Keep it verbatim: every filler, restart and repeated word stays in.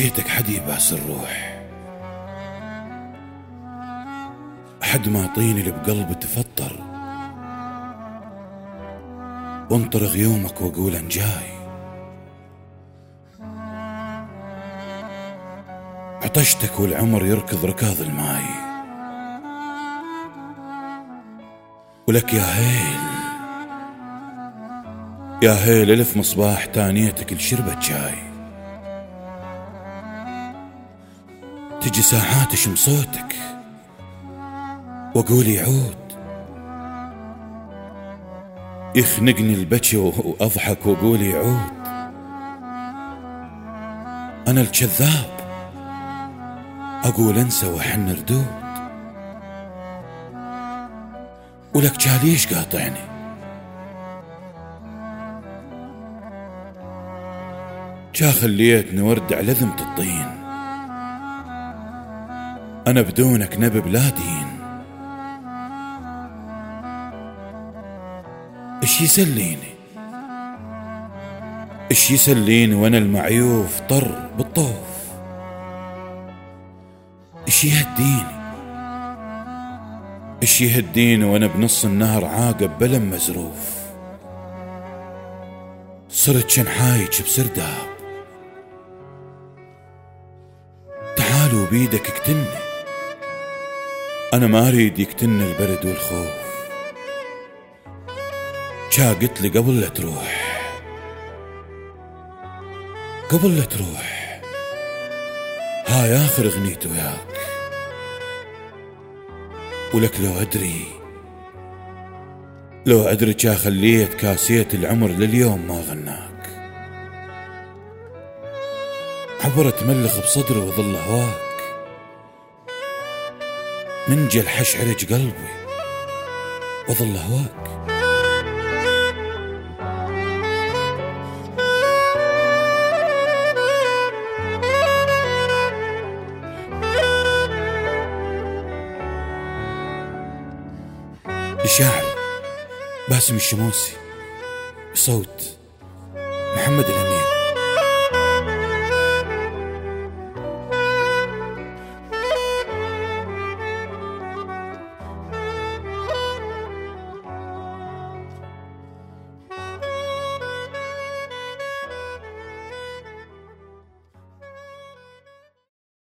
مشيتك حدي باس الروح، حد ما طيني اللي بقلبي تفطر، وانطر غيومك واقول ان جاي. عطشتك والعمر يركض ركاض الماي، ولك يا هيل يا هيل الف مصباح تانيتك لشربة جاي. تجي ساعات اشم صوتك واقول يعود، يخنقني البكي واضحك واقول يعود. انا الكذاب اقول انسى وحن ردود، ولك جاليش قاطعني. جا خليتني ورد على ذمة الطين، انا بدونك نبي بلا دين. ايش يسليني ايش يسليني وانا المعيوف طر بالطوف؟ ايش يهديني ايش يهديني وانا بنص النهر عاقب بلم مزروف؟ صرت شنحايج بسرداب، تعالوا بيدك اقتلني، انا ما اريد يقتلني البرد والخوف. جا قلت لي قبل لا تروح قبل لا تروح هاي اخر اغنيت وياك، ولك لو ادري لو ادري جا خليت كاسية العمر لليوم ما غناك. عبرت ملخ بصدري وظل هواك، من جل حش عرج قلبي وظل هواك. الشاعر باسم الشموسي، بصوت محمد الأمين.